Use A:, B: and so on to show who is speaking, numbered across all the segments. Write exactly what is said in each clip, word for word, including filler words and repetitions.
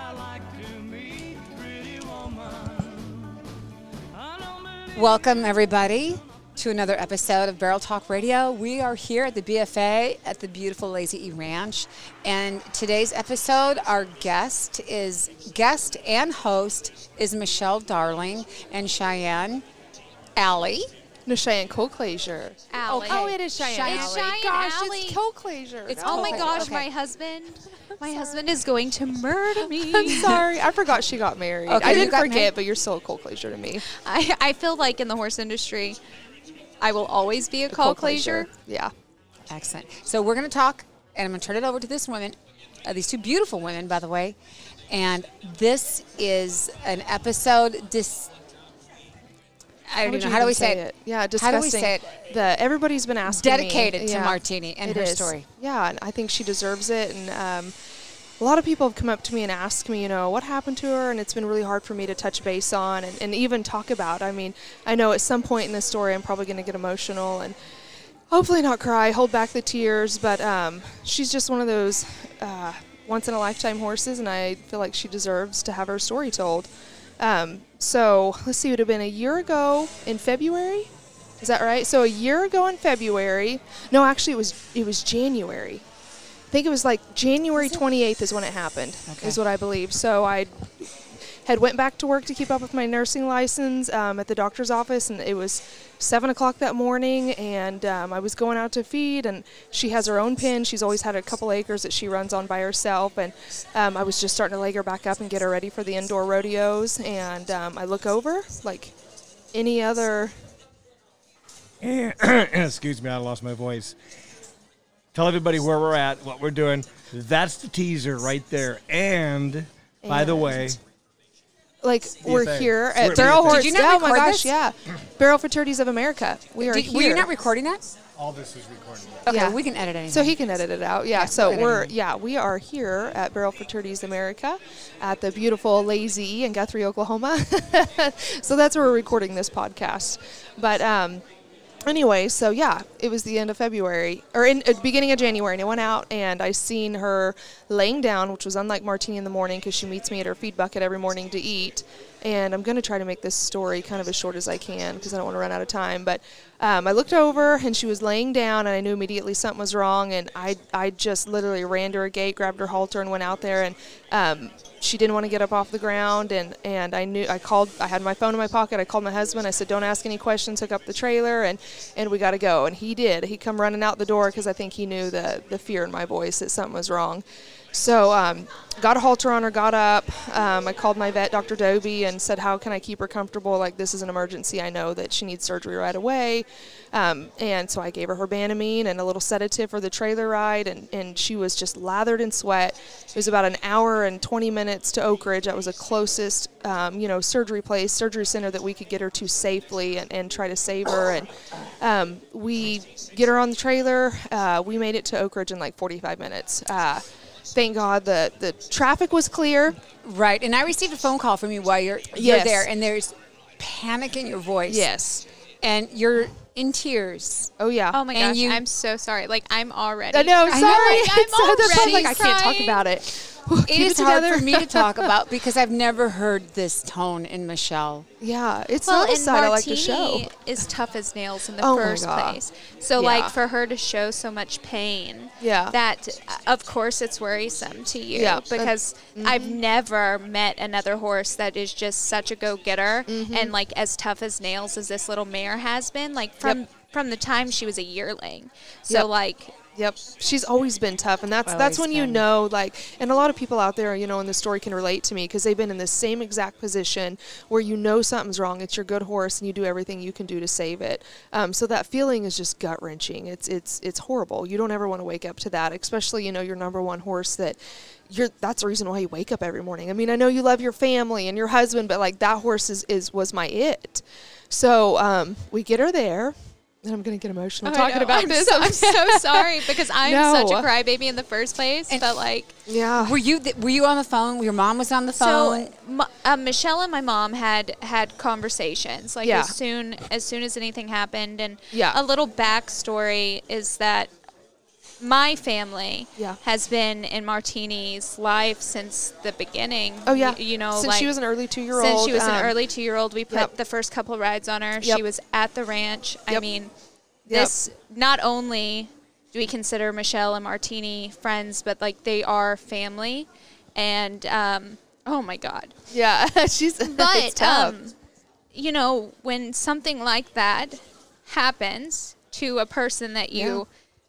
A: Welcome, everybody, to another episode of Barrel Talk Radio. We are here at the B F A at the beautiful Lazy E Ranch. And today's episode, our guest is guest and host is Michelle Darling and Cheyenne Alley.
B: No, Cheyenne Colclasure.
C: Alley.
B: Oh, it is Cheyenne.
C: Cheyenne
B: It's
C: Alley.
B: gosh,
C: Alley.
B: it's Colclasure.
A: It's
C: Oh my
A: Okay.
C: gosh,
A: Okay.
C: my husband, my husband is going to murder me.
B: I'm sorry. I forgot she got married.
A: Okay,
B: I
A: you
B: didn't
A: got
B: forget,
A: married?
B: but you're still a Colclasure to me.
C: I, I feel like in the horse industry, I will always be a Colclasure.
B: Yeah.
A: Excellent. So we're going to talk, and I'm going to turn it over to this woman, uh, these two beautiful women, by the way. And this is an episode dis- I don't
B: would
A: even know.
B: you
A: How do
B: even
A: we say it?
B: Yeah,
A: How
B: disgusting.
A: do we say it?
B: The, everybody's been asking
A: Dedicated
B: me.
A: to
B: Yeah,
A: Martini and
B: it
A: her
B: is.
A: story.
B: Yeah, and I think she deserves it. And um, a lot of people have come up to me and asked me, you know, what happened to her, and it's been really hard for me to touch base on and, and even talk about. I mean, I know at some point in this story I'm probably going to get emotional and hopefully not cry, hold back the tears, but um, she's just one of those uh, once-in-a-lifetime horses, and I feel like she deserves to have her story told. Um, so let's see, it would have been a year ago in February. Is that right? So a year ago in February. No, actually, it was it was January. I think it was like January twenty-eighth is when it happened,
A: Okay.
B: is what I believe. So I had went back to work to keep up with my nursing license um, at the doctor's office, and it was seven o'clock that morning, and um, I was going out to feed, and she has her own pen. She's always had a couple acres that she runs on by herself, and um, I was just starting to leg her back up and get her ready for the indoor rodeos, and um, I look over, like any other...
D: Excuse me, I lost my voice. Tell everybody where we're at, what we're doing. That's the teaser right there. And, by the
B: And-
D: way,
B: Like, we're
D: B F A.
B: here
D: We're
B: at
D: at
B: Barrel
D: B F A.
B: Horse.
A: Did you not
B: yeah, oh my
A: record
B: gosh,
A: this?
B: yeah. Barrel Fraternities of America. We are
A: Did,
B: here.
A: were you not recording that?
D: all this is recorded.
A: Okay,
B: Yeah.
A: we can edit anything.
B: So he can edit it out. Yeah.
A: Yeah,
B: so
A: we'll edit
B: we're
A: it.
B: yeah we are here at Barrel Fraternities America, at the beautiful Lazy E in Guthrie, Oklahoma. So that's where we're recording this podcast. But um, anyway, so yeah, it was the end of February or in uh, beginning of January, and I went out and I seen her laying down, which was unlike Martini in the morning because she meets me at her feed bucket every morning to eat. And I'm going to try to make this story kind of as short as I can because I don't want to run out of time. But um, I looked over, and she was laying down, and I knew immediately something was wrong. And I I just literally ran to her gate, grabbed her halter, and went out there. And um, she didn't want to get up off the ground. And, and I knew I called. I had my phone in my pocket. I called my husband. I said, "Don't ask any questions. Hook up the trailer, and, and we got to go." And he did. He come running out the door because I think he knew the the fear in my voice that something was wrong. So um, got a halter on her, got up. Um, I called my vet, Doctor Doby, and said, how can I keep her comfortable? Like, this is an emergency. I know that she needs surgery right away. Um, and so I gave her her Banamine and a little sedative for the trailer ride, and, and she was just lathered in sweat. It was about an hour and twenty minutes to Oak Ridge. That was the closest, um, you know, surgery place, surgery center that we could get her to safely and, and try to save her. And um, we get her on the trailer. Uh, we made it to Oak Ridge in like forty-five minutes. Uh, Thank God the, the traffic was clear.
A: Right, and I received a phone call from you while you're, you're
B: Yes.
A: there, and there's panic in your voice.
B: Yes.
A: And you're in tears.
B: Oh, yeah.
C: Oh my
A: And
C: gosh,
A: you-
C: I'm so sorry. Like, I'm already.
B: I know,
A: I
B: sorry.
A: know,
C: like, I'm
B: So that's why I'm
C: already
B: like, I can't talk
C: crying.
B: about it.
A: It
B: Keep
A: is hard
B: together.
A: for me to talk about because I've never heard this tone in Michelle.
B: Yeah, it's
C: Well,
B: not the
C: and
B: side I like to
C: Martini
B: show.
C: is tough as nails in the
B: Oh my
C: first
B: God.
C: place. So,
B: Yeah.
C: like, for her to show so much pain,
B: Yeah.
C: that, uh, of course, it's worrisome to you.
B: Yeah, that-
C: Because I've never met another horse that is just such a go-getter
B: Mm-hmm.
C: and, like, as tough as nails as this little mare has been, like, from,
B: Yep.
C: from the time she was a yearling. So,
B: Yep.
C: like...
B: Yep, she's always been tough, and that's
A: Always
B: that's when you
A: been.
B: know, like, and a lot of people out there, you know, in the story can relate to me because they've been in the same exact position where you know something's wrong. It's your good horse, and you do everything you can do to save it. Um, so that feeling is just gut wrenching. It's it's it's horrible. You don't ever want to wake up to that, especially you know your number one horse that. You're, that's the reason why you wake up every morning. I mean, I know you love your family and your husband, but like that horse is, is was my it. So um, we get her there. And I'm going to get emotional
C: I
B: talking
C: know.
B: about
C: I'm
B: this.
C: So, I'm so sorry because I'm
B: No.
C: such a crybaby in the first place.
A: And-
C: but like,
B: yeah.
A: Were you th- were you on the phone? Your mom was on the phone.
C: so m- uh, Michelle and my mom had had conversations. Like
B: Yeah.
C: as soon as soon as anything happened, and
B: Yeah.
C: a little backstory is that my family
B: Yeah.
C: has been in Martini's life since the beginning.
B: Oh, yeah.
C: You, you know,
B: Since
C: like
B: she was an early two-year-old.
C: since she was
B: um,
C: an early two-year-old, we put
B: yep.
C: the first couple rides on her.
B: Yep.
C: She was at the ranch. I
B: Yep.
C: mean,
B: Yep.
C: this not only do we consider Michelle and Martini friends, but like they are family. And um, oh my God.
B: Yeah, she's it's
C: But
B: tough.
C: um, you know, when something like that happens to a person that you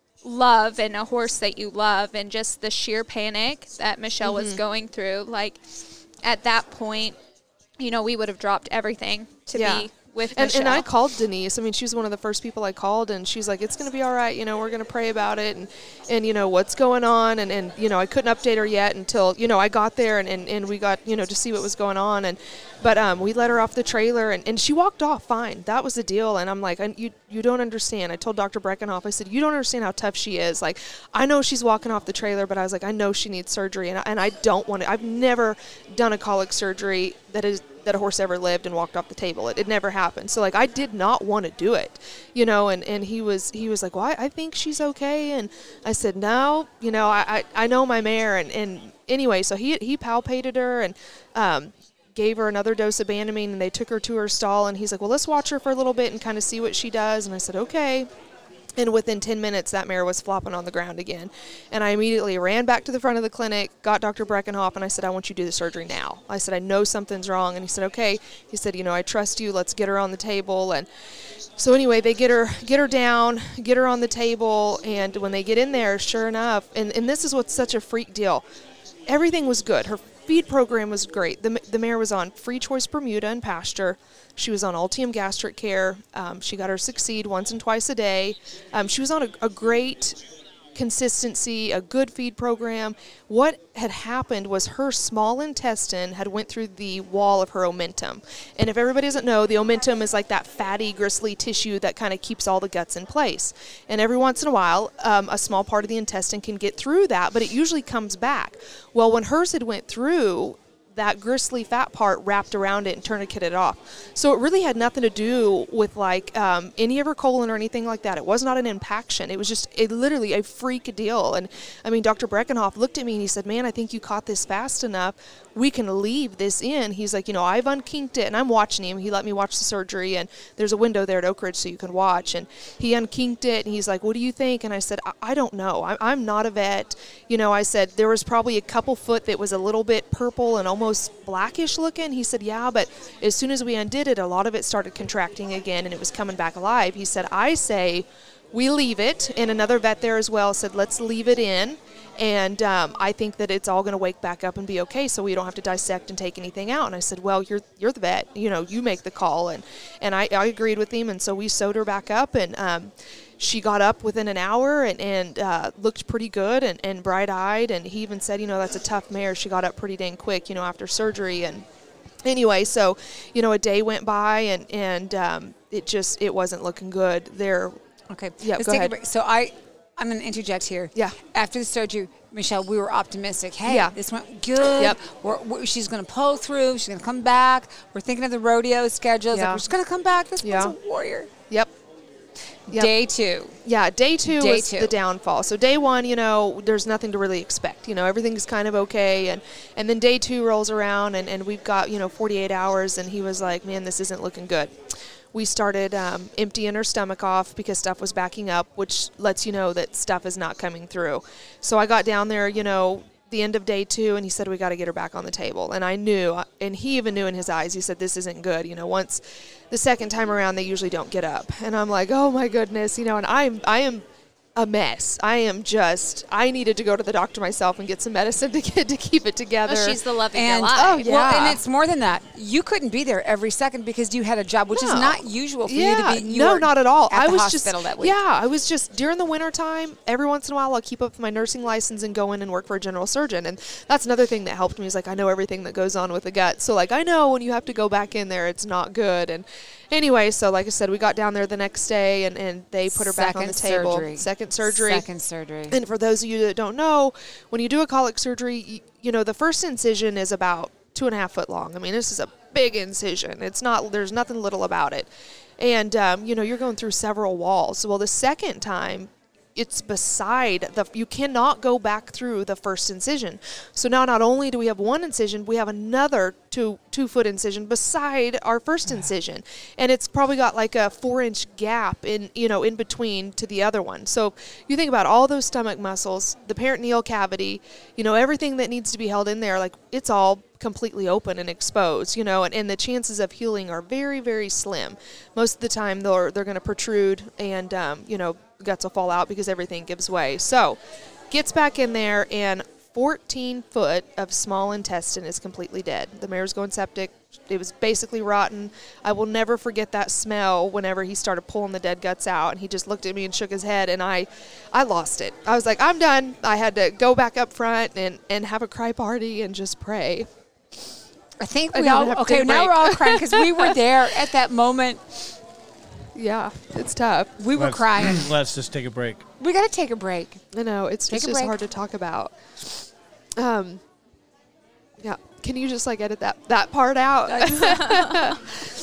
C: love and a horse that you love, and just the sheer panic that Michelle
B: Mm-hmm.
C: was going through, like at that point, you know, we would have dropped everything to
B: Yeah.
C: be with
B: And,
C: Michelle.
B: and I called Denise. I mean, she was one of the first people I called, and she's like, it's going to be all right. You know, we're going to pray about it, and, and you know, what's going on. And, and, you know, I couldn't update her yet until, you know, I got there and, and, and we got, you know, to see what was going on. And But um, we let her off the trailer, and, and she walked off fine. That was the deal. And I'm like, I, you you don't understand. I told Doctor Breckenhoff, I said, you don't understand how tough she is. Like, I know she's walking off the trailer, but I was like, I know she needs surgery, and I, and I don't want to. I've never done a colic surgery that is that a horse ever lived and walked off the table. It, it never happened. So like I did not want to do it, you know. And, and he was he was like, well, I, I think she's okay. And I said, no, you know, I I, I know my mare. And, and anyway, so he he palpated her and um, gave her another dose of Banamine, and they took her to her stall. And he's like, well, let's watch her for a little bit and kind of see what she does. And I said, okay. And within ten minutes, that mare was flopping on the ground again. And I immediately ran back to the front of the clinic, got Doctor Breckenhoff, and I said, I want you to do the surgery now. I said, I know something's wrong. And he said, okay. He said, you know, I trust you. Let's get her on the table. And so anyway, they get her get her down, get her on the table. And when they get in there, sure enough, and, and this is what's such a freak deal, everything was good. Her feed program was great. The, the mare was on Free Choice Bermuda and pasture. She was on Ultium Gastric Care. Um, she got her Succeed once and twice a day. Um, she was on a, a great consistency, a good feed program. What had happened was her small intestine had went through the wall of her omentum. And if everybody doesn't know, the omentum is like that fatty, gristly tissue that kind of keeps all the guts in place. And every once in a while, um, a small part of the intestine can get through that, but it usually comes back. Well, when hers had went through, that gristly fat part wrapped around it and tourniqueted it off. So it really had nothing to do with like um, any of her colon or anything like that. It was not an impaction. It was just a, literally a freak deal. And I mean, Doctor Breckenhoff looked at me and he said, man, I think you caught this fast enough. We can leave this in. He's like, you know, I've unkinked it, and I'm watching him. He let me watch the surgery, and there's a window there at Oak Ridge so you can watch. And he unkinked it, and he's like, what do you think? And I said, I, I don't know. I, I'm not a vet. You know, I said, there was probably a couple foot that was a little bit purple and almost blackish looking. He said, yeah, but as soon as we undid it, a lot of it started contracting again, and it was coming back alive. He said, I say we leave it. And another vet there as well said, let's leave it in. And um, I think that it's all going to wake back up and be okay, so we don't have to dissect and take anything out. And I said, well, you're you're the vet. You know, you make the call. And, and I, I agreed with him, and so we sewed her back up. And um, she got up within an hour and, and uh, looked pretty good and, and bright-eyed. And he even said, you know, that's a tough mare. She got up pretty dang quick, you know, after surgery. And anyway, so, you know, a day went by, and, and um, it just it wasn't looking good. There.
A: Okay.
B: Yeah,
A: Let's
B: go
A: take
B: ahead.
A: a break. So I, I'm going to interject here.
B: Yeah.
A: After the surgery, Michelle, we were optimistic. Hey,
B: Yeah.
A: this went good.
B: Yep.
A: We're, we're, she's going to pull through. She's going to come back. We're thinking of the rodeo schedules.
B: Yeah.
A: Like, we're just going to come back. This
B: Yeah.
A: one's a warrior.
B: Yep. Yep.
A: Day two.
B: Yeah, day two
A: Day
B: was
A: two.
B: the downfall. So day one, you know, there's nothing to really expect. You know, everything's kind of okay. And, and then day two rolls around, and, and we've got, you know, forty-eight hours, and he was like, man, this isn't looking good. We started um, emptying her stomach off because stuff was backing up, which lets you know that stuff is not coming through. So I got down there, you know, the end of day two, and he said, we got to get her back on the table. And I knew, and he even knew in his eyes, he said, this isn't good. You know, once the second time around, they usually don't get up. And I'm like, oh my goodness, you know, and I'm, I am a mess. I am just, I needed to go to the doctor myself and get some medicine to get to keep it together.
C: Oh, she's the love of your
A: And
C: life.
B: oh, yeah.
A: well, and it's more than that. You couldn't be there every second because you had a job, which is
B: No.
A: not usual for
B: yeah,
A: you to be. You
B: no,
A: were
B: not at all.
A: At
B: I
A: the
B: was
A: hospital
B: just
A: that week.
B: yeah, I was just during the winter time. Every once in a while, I'll keep up with my nursing license and go in and work for a general surgeon, and that's another thing that helped me. Is like I know everything that goes on with the gut, so like I know when you have to go back in there, it's not good. And anyway, so like I said, we got down there the next day, and, and they put her back on the
A: Second
B: table.
A: surgery.
B: Second surgery.
A: Second surgery.
B: And for those of you that don't know, when you do a colic surgery, you, you know, the first incision is about two and a half foot long. I mean, this is a big incision. It's not, there's nothing little about it. And, um, you know, you're going through several walls. Well, the second time, it's beside the, you cannot go back through the first incision. So now not only do we have one incision, we have another two two foot incision beside our first incision, and it's probably got like a four inch gap in, you know, in between to the other one. So you think about all those stomach muscles, the peritoneal cavity, you know, everything that needs to be held in there, like it's all completely open and exposed, you know, and, and the chances of healing are very, very slim. Most of the time they're, they're going to protrude and, um, you know, guts will fall out because everything gives way. So gets back in there, and fourteen foot of small intestine is completely dead. The mare's going septic. It was basically rotten. I will never forget that smell whenever he started pulling the dead guts out, and he just looked at me and shook his head, and I I lost it. I was like, I'm done. I had to go back up front and, and have a cry party and just pray.
A: I think
B: I
A: we
B: know,
A: all,
B: I have to
A: okay,
B: take a
A: now
B: break.
A: we're all crying because we were there at that moment.
B: Yeah, it's tough.
A: We were
D: Let's-
A: crying.
D: Let's just take a break.
A: We got to take a break.
B: I know, it's,
A: Take
B: it's
A: a
B: just
A: break.
B: hard to talk about. Um, yeah, can you just like edit that, that part out? I knew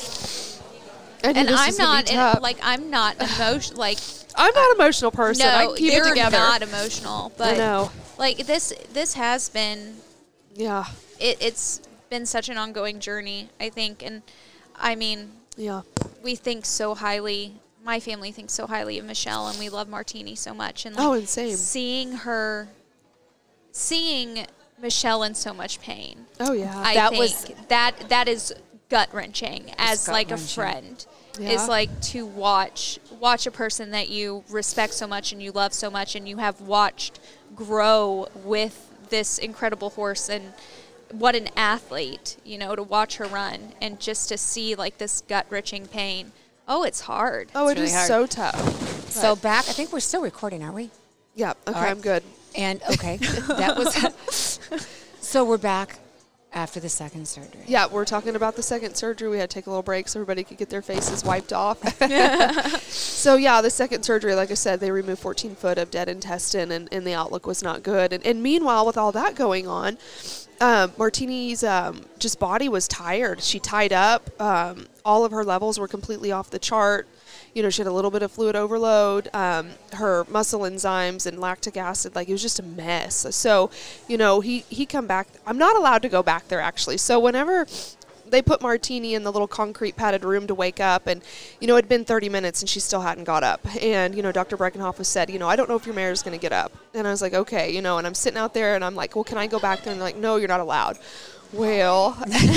C: And
B: this
C: I'm
B: was gonna
C: not
B: be
C: in,
B: tough.
C: like I'm not emotion like
B: I'm not an emotional person. I
C: no,
B: can keep
C: you're
B: it together.
C: not emotional, but
B: I know.
C: like this this has been
B: Yeah,
C: it, it's been such an ongoing journey, I think, and I mean
B: yeah,
C: we think so highly. My family thinks so highly of Michelle, and we love Martini so much. And like,
B: Oh, and same.
C: seeing her, seeing Michelle in so much pain.
B: oh yeah.
C: I
A: That
C: think
A: was-
C: that that is gut wrenching as like a
A: gut-wrenching.
C: friend.
B: Yeah.
C: Is like to watch watch a person that you respect so much and you love so much and you have watched grow with this incredible horse, and what an athlete, you know, to watch her run and just to see like this gut wrenching pain. Oh, it's hard.
B: oh,
A: It's
B: it
A: really
B: is
A: hard.
B: so tough.
A: So back, I think we're still recording, are we?
B: Yeah, okay,
A: right.
B: I'm good.
A: And okay, that was. So we're back after the second surgery.
B: Yeah, we're talking about the second surgery. We had to take a little break so everybody could get their faces wiped off. So, yeah, the second surgery, like I said, they removed fourteen foot of dead intestine, and, and the outlook was not good. And, and meanwhile, with all that going on, um, Martini's um, just body was tired. She tied up. Um, all of her levels were completely off the chart. You know, she had a little bit of fluid overload. Um, her muscle enzymes and lactic acid, like it was just a mess. So, you know, he he come back. I'm not allowed to go back there actually. So whenever they put Martini in the little concrete padded room to wake up, and you know, it'd been thirty minutes and she still hadn't got up. And you know, Doctor Breckenhoff was said, you know, I don't know if your mare is going to get up. And I was like, okay, you know, and I'm sitting out there and I'm like, well, can I go back there? And they're like, no, you're not allowed. Well,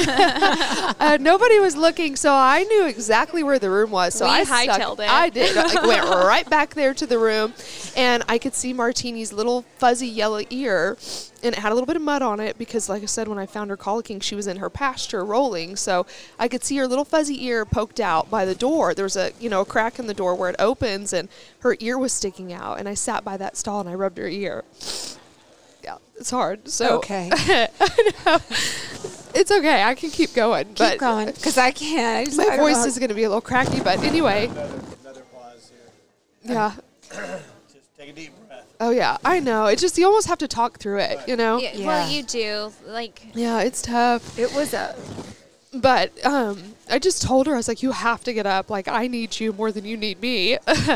B: uh, nobody was looking, so I knew exactly where the room was. So
C: We
B: I stuck-
C: hightailed it.
B: I did. I like, went right back there to the room, and I could see Martini's little fuzzy yellow ear, and it had a little bit of mud on it because, like I said, when I found her colicking, she was in her pasture rolling. So I could see her little fuzzy ear poked out by the door. There was a you know a crack in the door where it opens, and her ear was sticking out. And I sat by that stall and I rubbed her ear. Yeah, it's hard. So
A: Okay.
B: I know. It's okay. I can keep going.
A: Keep
B: but
A: going, because I can't. I just- I
B: my
A: don't
B: voice
A: know.
B: is going to be a little cracky. But anyway,
D: Another, another pause here.
B: yeah.
D: Just take a deep breath.
B: Oh, yeah. I know. It's just you almost have to talk through it, you know?
C: Yeah,
A: Yeah.
C: Well, you do. Like,
B: Yeah, it's tough.
A: It was a.
B: But um, I just told her, I was like, you have to get up. Like, I need you more than you need me.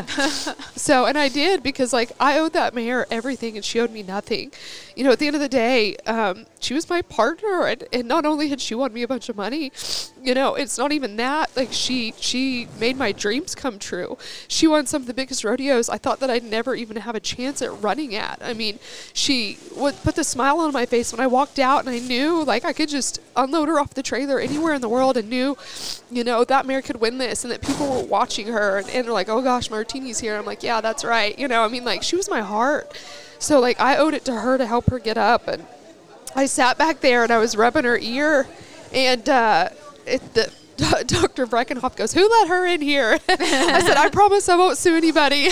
B: So, and I did because, like, I owed that mare everything and she owed me nothing. You know, at the end of the day, um, she was my partner. And, and not only had she won me a bunch of money, you know, it's not even that. Like, she, she made my dreams come true. She won some of the biggest rodeos I thought that I'd never even have a chance at running at. I mean, she would put the smile on my face when I walked out, and I knew, like, I could just unload her off the trailer anywhere in the world and knew, you know, that mare could win this and that people were watching her and, and they're like, oh gosh, Martini's here. I'm like, yeah, that's right. You know, I mean, like, she was my heart. So, like, I owed it to her to help her get up. And I sat back there and I was rubbing her ear, and uh, it, the Doctor Breckenhoff goes, who let her in here? I said, I promise I won't sue anybody.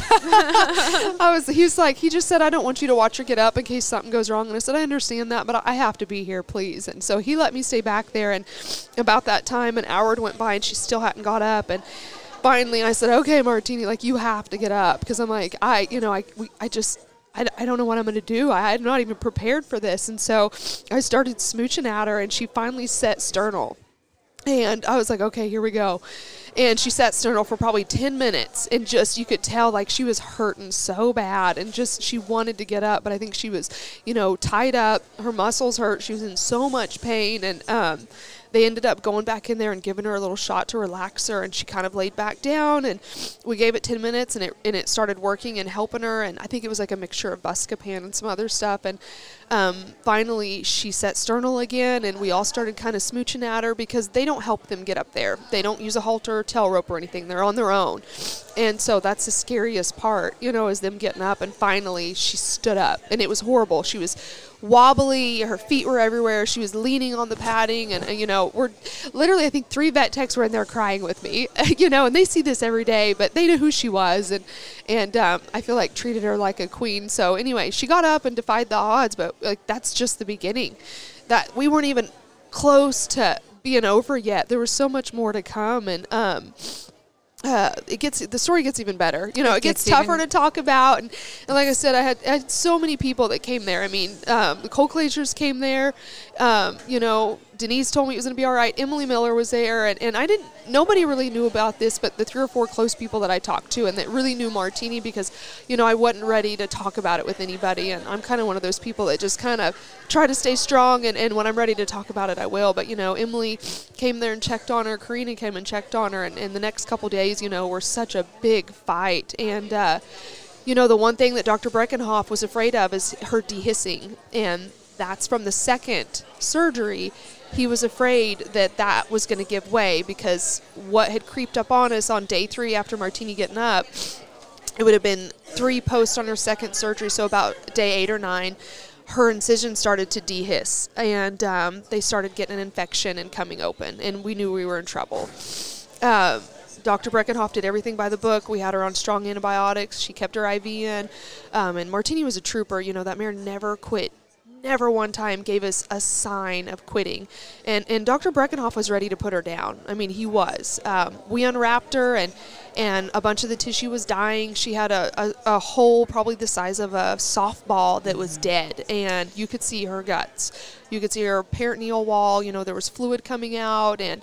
B: I was, he was like, he just said, I don't want you to watch her get up in case something goes wrong. And I said, I understand that, but I have to be here, please. And so he let me stay back there. And about that time, an hour went by and she still hadn't got up. And finally I said, okay, Martini, like, you have to get up. Because I'm like, I, you know, I, we, I just, I, I don't know what I'm going to do. I, I'm not even prepared for this. And so I started smooching at her, and she finally set sternal. And I was like, okay, here we go. And she sat sternal for probably ten minutes, and just, you could tell, like, she was hurting so bad, and just, she wanted to get up, but I think she was, you know, tied up. Her muscles hurt. She was in so much pain, and um, they ended up going back in there and giving her a little shot to relax her, and she kind of laid back down, and we gave it ten minutes, and it and it started working and helping her, and I think it was like a mixture of Buscopan and some other stuff, and um, finally she sat sternal again, and we all started kind of smooching at her, because they don't help them get up there. They don't use a halter or tail rope or anything. They're on their own, and so that's the scariest part, you know, is them getting up, and finally she stood up, and it was horrible. She was wobbly, her feet were everywhere, she was leaning on the padding, and, and you know, we're literally, I think three vet techs were in there crying with me, you know, and they see this every day, but they knew who she was, and and um, I feel like treated her like a queen. So anyway, she got up and defied the odds, but like, that's just the beginning. That we weren't even close to being over yet. There was so much more to come, and um Uh, it gets the story gets even better. You know, it, it gets, gets tougher to talk about. And, and like I said, I had, I had so many people that came there. I mean, um, the Cole Glaciers came there. Um, you know, Denise told me it was going to be all right. Emily Miller was there. And, and I didn't, nobody really knew about this, but the three or four close people that I talked to and that really knew Martini, because, you know, I wasn't ready to talk about it with anybody. And I'm kind of one of those people that just kind of try to stay strong. And, and when I'm ready to talk about it, I will. But, you know, Emily came there and checked on her. Karina came and checked on her. And, and the next couple days, you know, were such a big fight. And, uh, you know, the one thing that Doctor Breckenhoff was afraid of is her dehissing. And that's from the second surgery. He was afraid that that was going to give way, because what had creeped up on us on day three after Martini getting up, it would have been three posts on her second surgery, so about day eight or nine, her incision started to dehiss, and um, they started getting an infection and coming open, and we knew we were in trouble. Uh, Doctor Breckenhoff did everything by the book. We had her on strong antibiotics. She kept her I V in, um, and Martini was a trooper. You know, that mare never quit. Never one time gave us a sign of quitting. And and Doctor Breckenhoff was ready to put her down. I mean, he was. Um, we unwrapped her, and and a bunch of the tissue was dying. She had a, a, a hole probably the size of a softball that was dead, and you could see her guts. You could see her peritoneal wall. You know, there was fluid coming out, and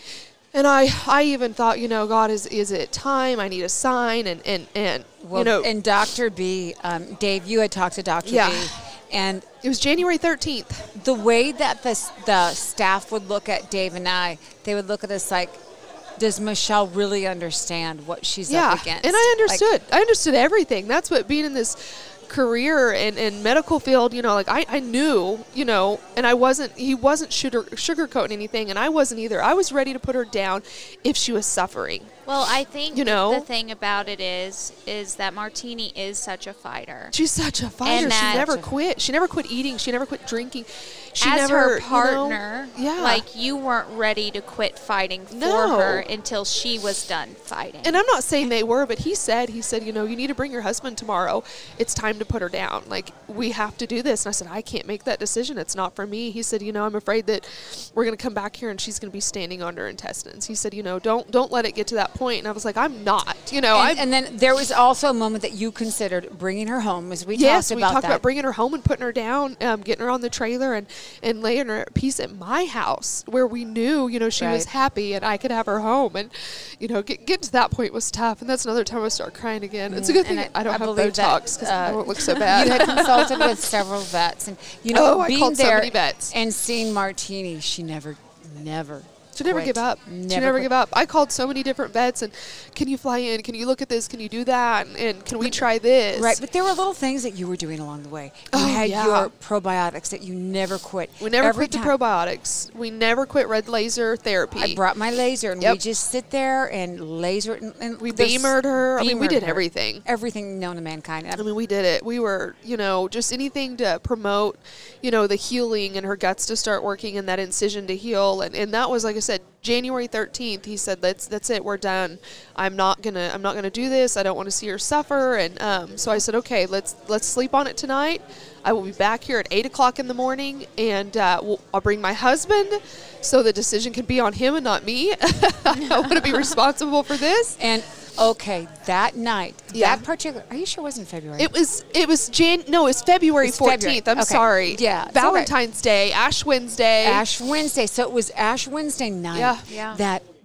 B: and I I even thought, you know, God, is is it time? I need a sign, and and and
A: well,
B: you know,
A: and Doctor B, um, Dave, you had talked to Doctor
B: yeah.
A: B. And
B: it was January thirteenth.
A: The way that the, the staff would look at Dave and I, they would look at us like, does Michelle really understand what she's
B: yeah.
A: up against?
B: And I understood.
A: Like,
B: I understood everything. That's what being in this career and, and medical field, you know, like I, I knew, you know, and I wasn't, he wasn't sugar, sugarcoating anything, and I wasn't either. I was ready to put her down if she was suffering.
C: Well, I think
B: you know,
C: the thing about it is is that Martini is such a fighter.
B: She's such a fighter.
C: And
B: she never quit. She never quit eating. She never quit drinking. She
C: As
B: never,
C: her partner,
B: you know, yeah.
C: like you weren't ready to quit fighting for
B: no.
C: her until she was done fighting.
B: And I'm not saying they were, but he said, he said, you know, you need to bring your husband tomorrow. It's time to put her down. Like, we have to do this. And I said, I can't make that decision. It's not for me. He said, you know, I'm afraid that we're going to come back here and she's going to be standing on her intestines. He said, you know, don't don't let it get to that point. And I was like, I'm not, you know.
A: And, and then there was also a moment that you considered bringing her home, as we
B: yes,
A: talked
B: we
A: about
B: talked
A: that.
B: about bringing her home and putting her down, um, getting her on the trailer and, and laying her at peace at my house where we knew, you know, she
A: right.
B: was happy and I could have her home. And, you know, get, getting to that point was tough. And that's another time I start crying again. It's a good thing I, I don't
A: I
B: have
A: Botox
B: because uh, I won't look so bad.
A: You had consulted with several vets. And, you know,
B: oh,
A: being
B: I called
A: there
B: so many vets.
A: and seeing Martini, she never, never
B: She never
A: quit.
B: give up.
A: Never
B: she never
A: quit.
B: give up. I called so many different vets and can you fly in? Can you look at this? Can you do that? And, and can we
A: but,
B: try this?
A: Right, but there were little things that you were doing along the way. You
B: oh,
A: had
B: yeah.
A: your probiotics that you never quit.
B: We never
A: Every
B: quit the
A: time.
B: probiotics. We never quit red laser therapy.
A: I brought my laser and
B: yep.
A: we just sit there and laser it. And, and
B: we
A: this-
B: beamered her. I mean, we
A: beamered
B: did
A: her.
B: everything.
A: Everything known to mankind.
B: I mean, we did it. We were, you know, just anything to promote, you know, the healing and her guts to start working and that incision to heal. And, and that was, like I said, January thirteenth, he said, "That's that's it. We're done. I'm not gonna I'm not gonna do this. I don't want to see her suffer." And um, so I said, "Okay, let's let's sleep on it tonight. I will be back here at eight o'clock in the morning, and uh, we'll, I'll bring my husband, so the decision can be on him and not me. I want to be responsible for this."
A: And okay, that night,
B: Yeah.
A: that particular, are you sure it wasn't February?
B: It was it was Jan no, it's February
A: It's February.
B: fourteenth. I'm
A: Okay.
B: sorry.
A: Yeah, it's all right.
B: Valentine's Day, Ash Wednesday.
A: Ash Wednesday. So it was Ash Wednesday night
B: Yeah.
C: Yeah.
A: that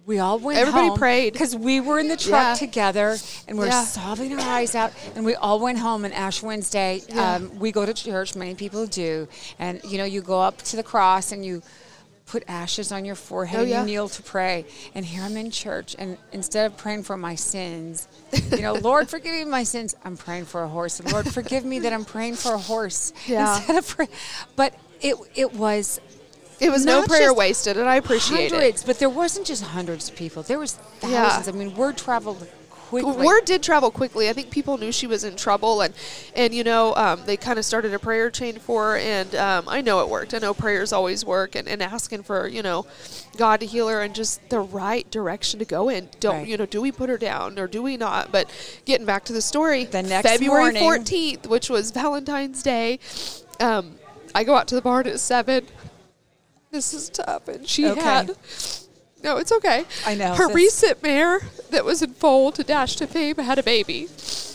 A: we all went
B: Everybody
A: home.
B: prayed.
A: Because we were in the truck
B: Yeah.
A: together, and we're
B: Yeah.
A: sobbing our eyes out, and we all went home. And Ash Wednesday,
B: Yeah.
A: um, we go to church, many people do, and, you know, you go up to the cross, and you put ashes on your forehead,
B: Oh,
A: and
B: yeah.
A: you kneel to pray. And here I'm in church, and instead of praying for my sins, you know, Lord, forgive me my sins, I'm praying for a horse. And Lord, forgive me that I'm praying for a horse.
B: Yeah.
A: Instead of pray- but it it was
B: It was no
A: not
B: prayer
A: just
B: wasted, and I appreciate
A: hundreds,
B: it.
A: but there wasn't just hundreds of people. There was
B: Yeah.
A: thousands. I mean, word traveled quickly.
B: Word did travel quickly. I think people knew she was in trouble, and and you know um, they kind of started a prayer chain for her, and um, I know it worked. I know prayers always work, and, and asking for you know God to heal her and just the right direction to go in. Don't
A: Right.
B: you know? Do we put her down or do we not? But getting back to the story,
A: The next
B: February
A: morning-
B: fourteenth, which was Valentine's Day, um, I go out to the barn at seven. This is tough, and she
A: Okay.
B: had. No, it's okay.
A: I know.
B: Her
A: That's-
B: recent mare that was in foal to Dash to Fame had a baby.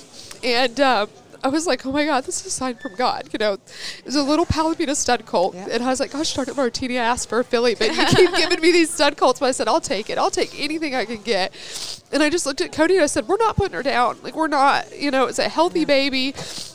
B: And um, I was like, oh my God, this is a sign from God. You know, it was a little Palomino stud colt.
A: Yeah.
B: And I was like, gosh darn it, Martini, I asked for a filly, but you keep giving me these stud colts. But I said, I'll take it. I'll take anything I can get. And I just looked at Cody and I said, we're not putting her down. Like, we're not, you know, it's a healthy baby.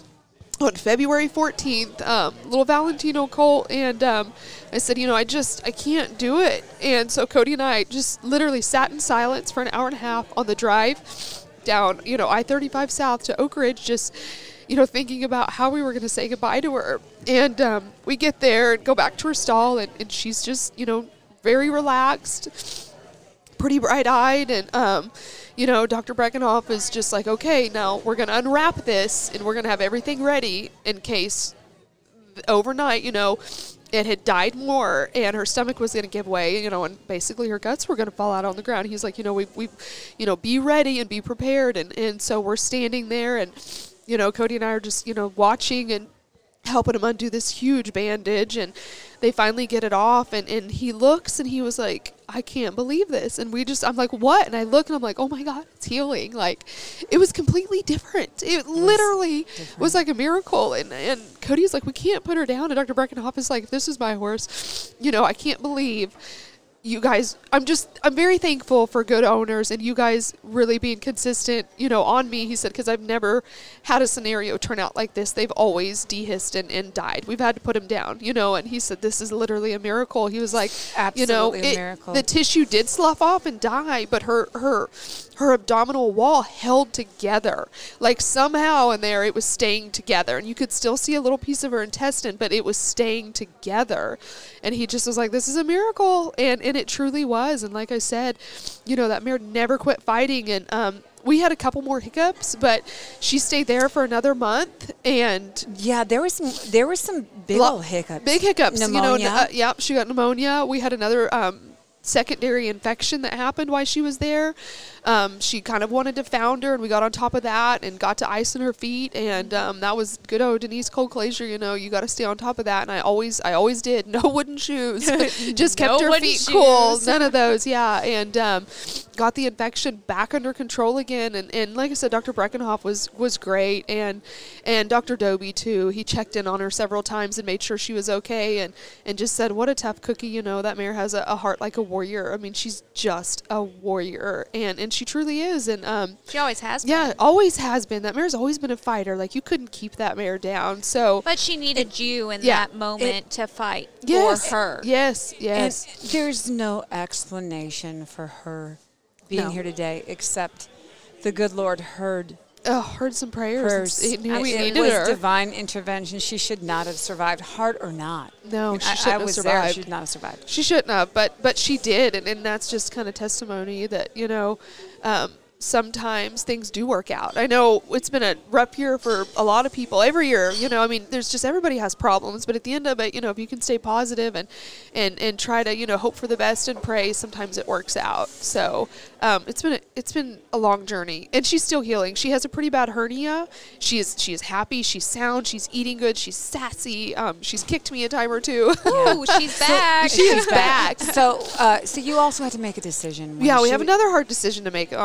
B: On February fourteenth, um, little Valentino colt, and um, I said, you know, I just, I can't do it. And so Cody and I just literally sat in silence for an hour and a half on the drive down, you know, I thirty-five South to Oak Ridge, just, you know, thinking about how we were going to say goodbye to her. And um, we get there and go back to her stall, and, and she's just, you know, very relaxed, pretty bright-eyed, and um, you know, Doctor Breckenhoff is just like, okay, now we're going to unwrap this, and we're going to have everything ready in case overnight, you know, it had died more, and her stomach was going to give way, you know, and basically her guts were going to fall out on the ground. He's like, you know, we, we, you know, be ready and be prepared, and and so we're standing there, and you know, Cody and I are just, you know, watching and helping him undo this huge bandage, and they finally get it off, and, and he looks and he was like, I can't believe this. And we just, I'm like, what? And I look and I'm like, oh my God, it's healing. Like, it was completely different. It literally
A: different.
B: was like a miracle. And, and Cody's like, we can't put her down. And Doctor Breckenhoff is like, this is my horse. You know, I can't believe you guys, I'm just, I'm very thankful for good owners and you guys really being consistent, you know, on me, he said, because I've never had a scenario turn out like this. They've always dehisced and, and died. We've had to put him down, you know, and he said, this is literally a miracle. He was like, you know,
A: Absolutely a
B: it-
A: miracle.
B: the tissue did slough off and die, but her, her, her abdominal wall held together. Like somehow in there it was staying together, and you could still see a little piece of her intestine, but it was staying together. And he just was like, this is a miracle. And, and it truly was. And like I said, you know, that mare never quit fighting. And, um, we had a couple more hiccups, but she stayed there for another month, and
A: Yeah, there was some, there was some big
B: Lo-
A: old hiccups.
B: big hiccups.
A: Pneumonia.
B: You know, uh, yep, she got pneumonia. We had another um, secondary infection that happened while she was there. Um, she kind of wanted to founder, and we got on top of that and got to icing her feet, and um, that was good old Denise Cole Glazier. You know, you got to stay on top of that, and I always, I always did. No wooden shoes, just kept
C: No
B: her
C: wooden
B: feet cool.
C: shoes.
B: None of those, yeah, and um, got the infection back under control again. And, and like I said, Doctor Breckenhoff was was great, and and Doctor Doby too. He checked in on her several times and made sure she was okay, and and just said, what a tough cookie. You know, that mare has a, a heart like a warrior. I mean, she's just a warrior, and and she truly is. And um,
C: She always has been.
B: yeah, always has been. That mare's always been a fighter. Like, you couldn't keep that mare down. So
C: But she needed you in
B: yeah,
C: that moment to fight
B: yes,
C: for her.
B: yes,
A: And
B: yes.
A: there's no explanation for her being
B: No.
A: here today except the good Lord heard
B: Oh, heard some prayers.
A: prayers.
B: He knew we
A: it
B: needed
A: was
B: her.
A: divine intervention. She should not have survived, heart or not.
B: No, she
A: I,
B: shouldn't
A: I
B: have
A: was there.
B: survived.
A: She should not have survived.
B: She shouldn't have, but but she did, and, and that's just kind of testimony that, you know, um, sometimes things do work out. I know it's been a rough year for a lot of people. Every year, you know, I mean, there's just, everybody has problems, but at the end of it, you know, if you can stay positive and and and try to, you know, hope for the best and pray, sometimes it works out. So um, it's been a, it's been a long journey, and she's still healing. She has a pretty bad hernia. She is she is happy. She's sound. She's eating good. She's sassy. Um, she's kicked me a time or two.
C: Ooh, she's back.
B: She is back.
A: So, uh, so you also had to make a decision. when
B: Yeah, we
A: she
B: have
A: w-
B: another hard decision to make on, you know,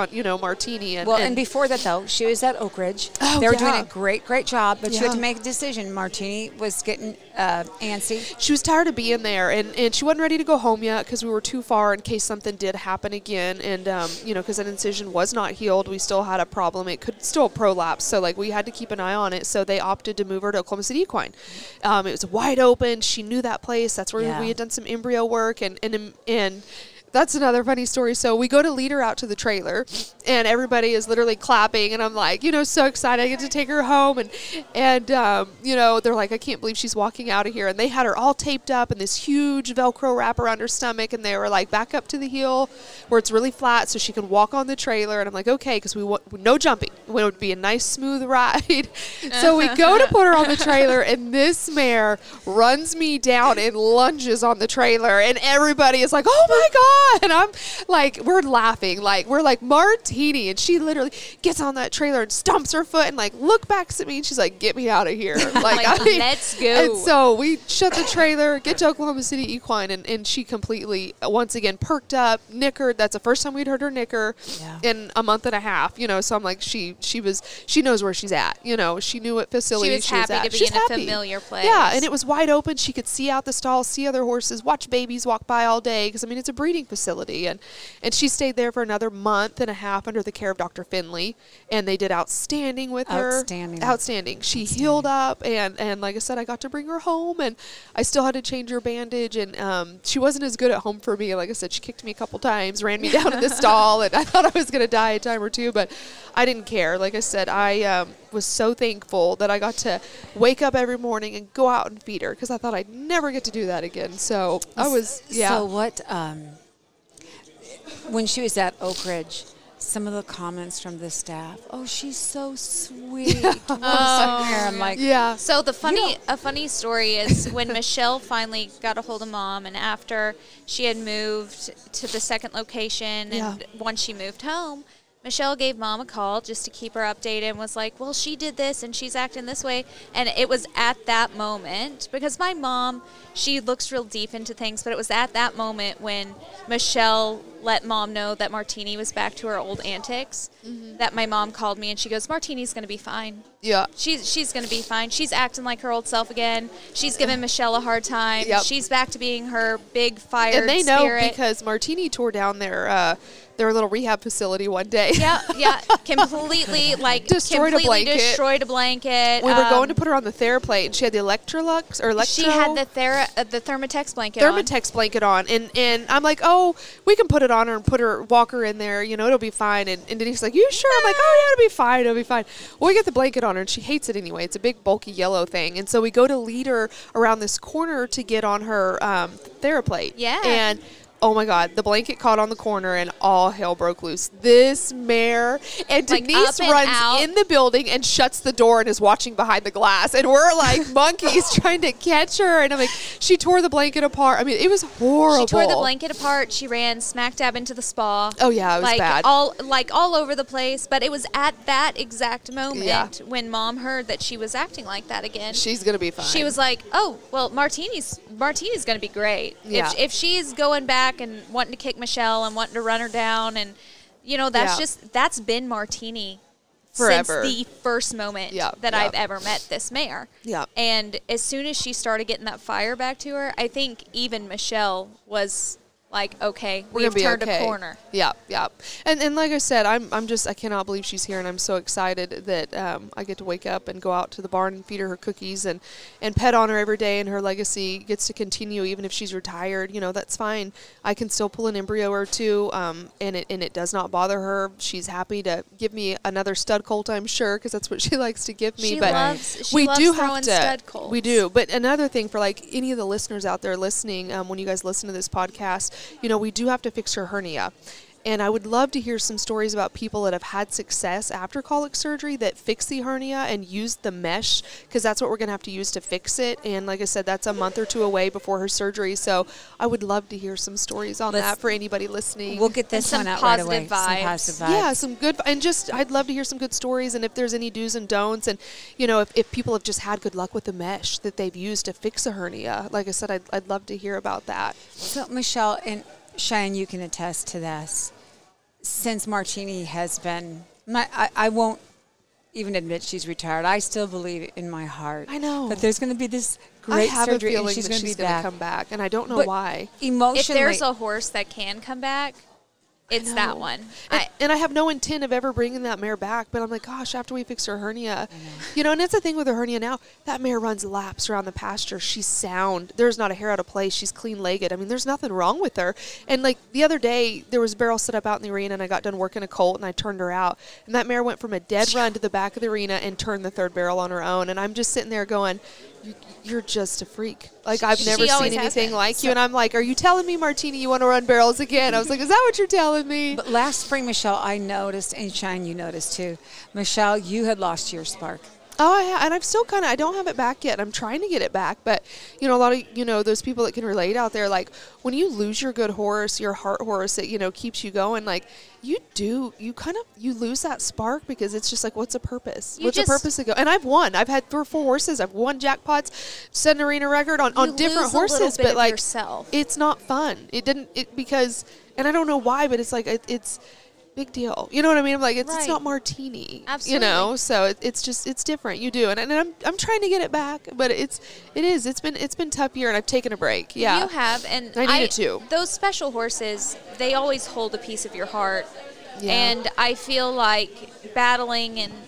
B: Martini. And,
A: Well,
B: and,
A: and before that, though, she was at Oak Ridge.
B: Oh,
A: they were
B: yeah.
A: doing a great, great job, but she had
B: Yeah.
A: to make a decision. Martini was getting uh, antsy.
B: she was tired of being there, and, and she wasn't ready to go home yet because we were too far in case something did happen again. And, um, you know, because that incision was not healed, we still had a problem. It could still prolapse, so, like, we had to keep an eye on it. So they opted to move her to Oklahoma City Equine. Um, it was wide open. She knew that place. That's where
A: Yeah.
B: we had done some embryo work, and and and that's another funny story. So we go to lead her out to the trailer, and everybody is literally clapping, and I'm like, you know, so excited. I get to take her home, and and um, you know, they're like, I can't believe she's walking out of here. And they had her all taped up in this huge Velcro wrap around her stomach, and they were like, back up to the heel where it's really flat so she can walk on the trailer. And I'm like, okay, because we want no jumping. It would be a nice smooth ride. So we go to put her on the trailer, and this mare runs me down and lunges on the trailer, and everybody is like, oh my God. And I'm like, we're laughing. Like, we're like, Martini. And she literally gets on that trailer and stomps her foot and, like, look back at me. And she's like, get me out of here. Like,
C: Like,
B: I mean,
C: let's go.
B: And so we shut the trailer, get to Oklahoma City Equine, and, and she completely, uh, once again, perked up, nickered. That's the first time we'd heard her nicker
A: Yeah.
B: in a month and a half, you know. So I'm like, she she was, she knows where she's at. You know, she knew what facility
C: She was
B: she was
C: happy
B: at.
C: to be
B: She's
C: in a
B: happy.
C: familiar place.
B: Yeah, and it was wide open. She could see out the stall, see other horses, watch babies walk by all day. Because, I mean, it's a breeding facility. And, and she stayed there for another month and a half under the care of Doctor Finley. And they did outstanding with her.
A: Outstanding.
B: Outstanding. She healed up. And, and like I said, I got to bring her home. And I still had to change her bandage. And um, she wasn't as good at home for me. Like I said, she kicked me a couple times, ran me down in the stall. And I thought I was going to die a time or two. But I didn't care. Like I said, I um, was so thankful that I got to wake up every morning and go out and feed her. Because I thought I'd never get to do that again. So I was, yeah.
A: So what, um, when she was at Oak Ridge, some of the comments from the staff, oh, she's so sweet. Oh, I'm like,
B: yeah.
C: So the funny,
A: don't-
C: a funny story is when Michelle finally got a hold of Mom, and after she had moved to the second location, and
B: Yeah.
C: once she moved home, Michelle gave Mom a call just to keep her updated and was like, well, she did this and she's acting this way. And it was at that moment, because my mom, she looks real deep into things, but it was at that moment when Michelle let Mom know that Martini was back to her old antics,
B: Mm-hmm.
C: that my mom called me and she goes, Martini's going to be fine.
B: Yeah.
C: She's she's going to be fine. She's acting like her old self again. She's giving Michelle a hard time.
B: Yep.
C: She's back to being her big fired
B: And they know
C: spirit.
B: because Martini tore down their uh, their little rehab facility one day.
C: Yeah, yeah, completely like
B: Destroyed a
C: completely
B: blanket.
C: destroyed a blanket.
B: We were
C: Um,
B: going to put her on the Theraplate, and she had the Electrolux or Electro.
C: She had the Thera, uh, the Thermatex blanket on.
B: Thermatex blanket on, and, and I'm like, oh, we can put it on her and put her, walk her in there, you know, it'll be fine. And, and Denise's like, you sure? I'm like, oh yeah, it'll be fine, it'll be fine. Well, we get the blanket on her, and she hates it anyway. It's a big bulky yellow thing, and so we go to lead her around this corner to get on her um, Theraplate.
C: Yeah.
B: And oh my God, the blanket caught on the corner and all hell broke loose. This mare, and
C: Like,
B: Denise
C: up and
B: runs
C: out.
B: in the building and shuts the door and is watching behind the glass. And we're like monkeys trying to catch her. And I'm like, she tore the blanket apart. I mean, it was horrible.
C: She tore the blanket apart. She ran smack dab into the spa.
B: Oh yeah, it was
C: like
B: bad.
C: all like all over the place. But it was at that exact moment
B: Yeah.
C: when Mom heard that she was acting like that again.
B: She's going to be fine.
C: She was like, "Oh, well, Martini's Martini's going to be great.
B: Yeah.
C: If if she's going back and wanting to kick Michelle and wanting to run her down, and you know, that's
B: Yeah.
C: just that's been Martini
B: Forever.
C: since the first moment
B: Yeah,
C: that
B: yeah.
C: I've ever met this mare.
B: Yeah.
C: And as soon as she started getting that fire back to her, I think even Michelle was like, "Okay,
B: We're
C: we've
B: gonna be
C: turned
B: okay.
C: a corner."
B: Yeah, yeah. And and like I said, I'm I'm just I cannot believe she's here, and I'm so excited that um, I get to wake up and go out to the barn and feed her her cookies and and pet on her every day, and her legacy gets to continue even if she's retired. You know, that's fine. I can still pull an embryo or two, um, and it and it does not bother her. She's happy to give me another stud colt, I'm sure, because that's what she likes to give me.
C: She
B: but
C: loves she
B: we
C: loves
B: do
C: throwing
B: have to.
C: stud colts.
B: We do. But another thing for like any of the listeners out there listening, um, when you guys listen to this podcast, you know, we do have to fix her hernia. And I would love to hear some stories about people that have had success after colic surgery that fixed the hernia and used the mesh, because that's what we're going to have to use to fix it. And like I said, that's a month or two away before her surgery. So I would love to hear some stories on
A: Let's-
B: that for anybody listening.
A: We'll get this
C: some
A: one out right
C: positive
A: away. Some
C: vibes.
A: positive vibes.
B: Yeah, some good, and just I'd love to hear some good stories, and if there's any do's and don'ts, and you know, if, if people have just had good luck with the mesh that they've used to fix a hernia, like I said, I'd, I'd love to hear about that.
A: So, Michelle and Cheyenne, you can attest to this. since Martini has been, not, I, I won't even admit she's retired. I still believe in my heart.
B: I know.
A: But there's going to be this
B: I
A: great
B: have
A: surgery
B: a feeling
A: and she's
B: that
A: going to
B: she's
A: be
B: going to
A: back.
B: come back, and I don't know
A: But
B: why.
A: Emotionally.
C: If there's a horse that can come back, it's that
B: know.
C: one.
B: And,
C: I,
B: and I have no intent of ever bringing that mare back, but I'm like, gosh, after we fix her hernia, you know, and that's the thing with her hernia now, that mare runs laps around the pasture. She's sound. There's not a hair out of place. She's clean-legged. I mean, there's nothing wrong with her. And, like, the other day, there was a barrel set up out in the arena, and I got done working a colt, and I turned her out. And that mare went from a dead run to the back of the arena and turned the third barrel on her own. And I'm just sitting there going, you, you're just a freak. Like, I've
C: She
B: never
C: always
B: seen
C: has
B: anything
C: been.
B: like you. And I'm like, are you telling me, Martini, you want to run barrels again? I was like, is that what you're telling me?
A: But last spring, Michelle, I noticed, and Shine, you noticed too. Michelle, you had lost your spark.
B: Oh, I ha- and I've still kind of, I don't have it back yet. I'm trying to get it back. But, you know, a lot of, you know, those people that can relate out there, like, when you lose your good horse, your heart horse that, you know, keeps you going, like, you do, you kind of, you lose that spark because it's just like, what's the purpose?
C: You
B: what's
C: just-
B: the purpose to go? And I've won. I've had three or four horses. I've won jackpots, set an arena record on, on
C: You
B: different
C: lose a little
B: horses.
C: bit
B: But,
C: of
B: like,
C: yourself.
B: it's not fun. It didn't, it, because, and I don't know why, but it's like, it, it's, big deal. You know what I mean? I'm like, it's, it's
C: Right.
B: not Martini.
C: Absolutely.
B: You know, so it, it's just, it's different. You do. And, and I'm, I'm trying to get it back, but it's, it is, it's been, it's been a tough year and I've taken a break. Yeah.
C: You have, and
B: I needed to.
C: Those special horses, they always hold a piece of your heart.
B: Yeah.
C: And I feel like battling and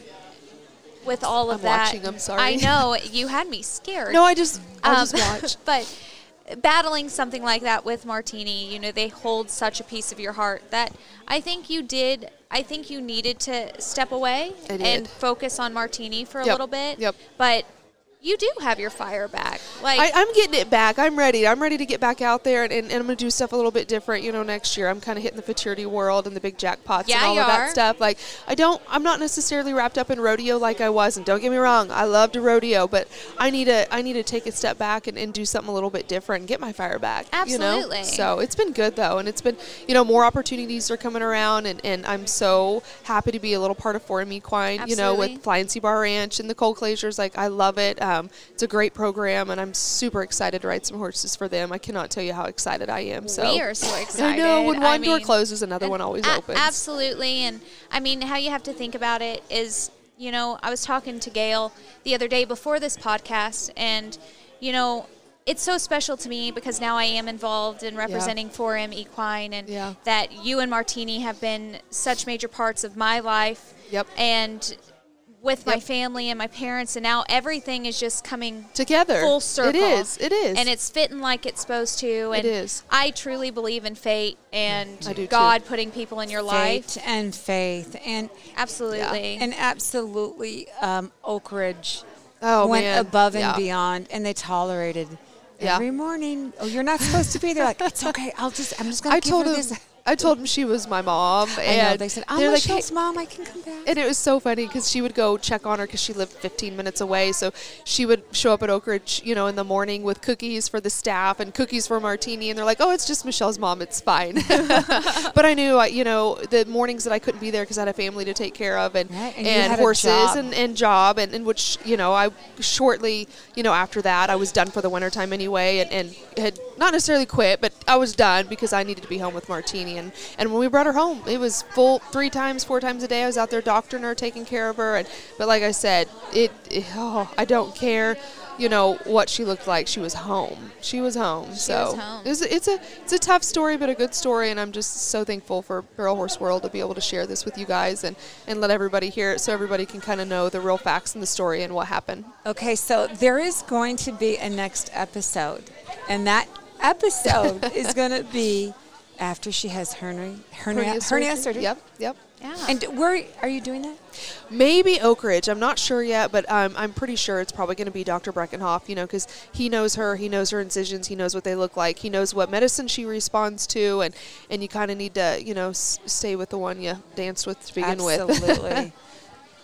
C: with all of
B: I'm
C: that.
B: watching, I'm sorry.
C: I know, you had me scared.
B: No, I just, I
C: Um,
B: just watch.
C: but battling something like that with Martini, you know, they hold such a piece of your heart that I think you did. I think you needed to step away
B: I did.
C: and focus on Martini for a
B: Yep,
C: little bit.
B: yep.
C: But you do have your fire back. Like
B: I, I'm getting it back. I'm ready. I'm ready to get back out there, and, and, and I'm going to do stuff a little bit different, you know, next year. I'm kind of hitting the futurity world and the big jackpots
C: Yeah,
B: and all
C: you
B: of that
C: are.
B: stuff. Like, I don't, I'm not necessarily wrapped up in rodeo like I was, and don't get me wrong, I love to rodeo, but I need to, I need to take a step back and, and do something a little bit different and get my fire back. You
C: Absolutely.
B: know? So it's been good, though, and it's been, you know, more opportunities are coming around, and, and I'm so happy to be a little part of Forum Equine, you know,
C: Absolutely.
B: with Flying Sea Bar Ranch and the Cold Glaciers. Like, I love it. Um, it's a great program, and I'm super excited to ride some horses for them. I cannot tell you how excited I am. So
C: we are so excited.
B: I know when
C: I
B: one door
C: mean,
B: closes, another
C: and
B: one always
C: a-
B: opens.
C: Absolutely. And I mean, how you have to think about it is, you know, I was talking to Gail the other day before this podcast, and, you know, it's so special to me because now I am involved in representing Forum Equine, and
B: Yeah.
C: that you and Martini have been such major parts of my life.
B: Yep.
C: And with my
B: Yep.
C: family and my parents, and now everything is just coming
B: Together.
C: full circle.
B: It is. It is.
C: And it's fitting like it's supposed to. And
B: It is.
C: I truly believe in fate and
B: I do too.
C: God putting people in your life.
A: Faith and faith. And
C: Absolutely.
A: and absolutely, um, Oak Ridge
B: Oh,
A: went
B: man.
A: above and
B: Yeah.
A: beyond, and they tolerated
B: Yeah.
A: every morning. Oh, you're not supposed to be there. Like, it's okay. I'll just. I'm just gonna
B: I
A: give
B: told
A: her
B: him.
A: this.
B: I told him she was my mom,
A: I
B: and
A: know. They said, "I'm
B: they're like,
A: Michelle's
B: "Hey,"
A: mom. I can come back."
B: and it was so funny because she would go check on her because she lived fifteen minutes away. So she would show up at Oak Ridge, you know, in the morning with cookies for the staff and cookies for Martini. And they're like, oh, it's just Michelle's mom. It's fine. But I knew, I- you know, the mornings that I couldn't be there because I had a family to take care of and,
A: Right, and
B: and,
A: you had a
B: horses
A: job.
B: and, and job. And, and which, you know, I shortly, you know, after that, I was done for the wintertime anyway and, and had not necessarily quit, but I was done because I needed to be home with Martini. And, and when we brought her home, it was full three times, four times a day. I was out there doctoring her, taking care of her. And but like I said, it, it oh, I don't care, you know, what she looked like. She was home. She was home. so
C: was home.
B: It was, it's a it's a tough story, but a good story. And I'm just so thankful for Barrel Horse World to be able to share this with you guys and, and let everybody hear it so everybody can kind of know the real facts in the story and what happened.
A: Okay, so there is going to be a next episode, and that episode is going to be after she has hernia hernia, hernia surgery.
B: Yep, yep.
C: yeah.
A: And where are you doing that?
B: Maybe Oak Ridge. I'm not sure yet, but um, I'm pretty sure it's probably going to be Doctor Breckenhoff, you know, because he knows her. He knows her incisions. He knows what they look like. He knows what medicine she responds to. And, and you kind of need to, you know, s- stay with the one you danced with to begin with.
A: Absolutely.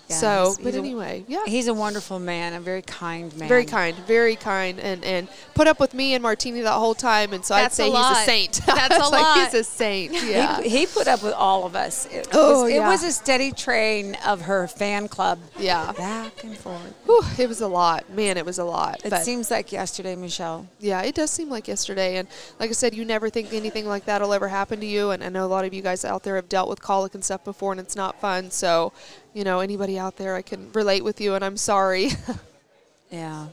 A: Yeah,
B: so,
A: he's-
B: but
A: he's a-
B: anyway, yeah.
A: He's a wonderful man, a very kind man.
B: Very kind, very kind, and, and put up with me and Martini that whole time, and so
C: That's
B: I'd say
C: a
B: he's
C: lot.
B: a saint.
C: That's
B: It's
C: a
B: like,
C: lot.
B: He's a saint, yeah.
A: He, he put up with all of us. It,
B: Oh,
A: was,
B: yeah.
A: it was a steady train of her fan club.
B: Yeah.
A: Back and forth.
B: Whew, it was a lot. Man, it was a lot.
A: It
B: but
A: seems like yesterday, Michelle.
B: yeah, it does seem like yesterday. And like I said, you never think anything like that will ever happen to you. And I know a lot of you guys out there have dealt with colic and stuff before, and it's not fun. So, you know, anybody out there, I can relate with you, and I'm sorry.
A: Yeah.